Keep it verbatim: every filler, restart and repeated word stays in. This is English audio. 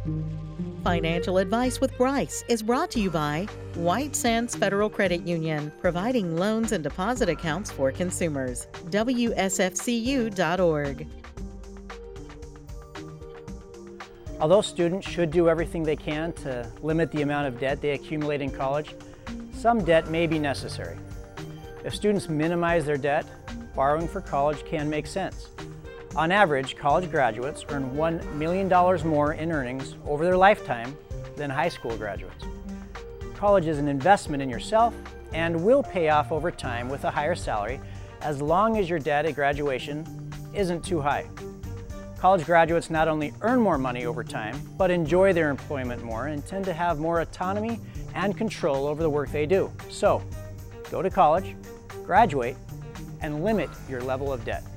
Financial advice with Bryce is brought to you by White Sands Federal Credit Union, providing loans and deposit accounts for consumers. W S F C U dot org. Although students should do everything they can to limit the amount of debt they accumulate in college, some debt may be necessary. If students minimize their debt, borrowing for college can make sense. On average, college graduates earn one million dollars more in earnings over their lifetime than high school graduates. College is an investment in yourself and will pay off over time with a higher salary as long as your debt at graduation isn't too high. College graduates not only earn more money over time, but enjoy their employment more and tend to have more autonomy and control over the work they do. So, go to college, graduate, and limit your level of debt.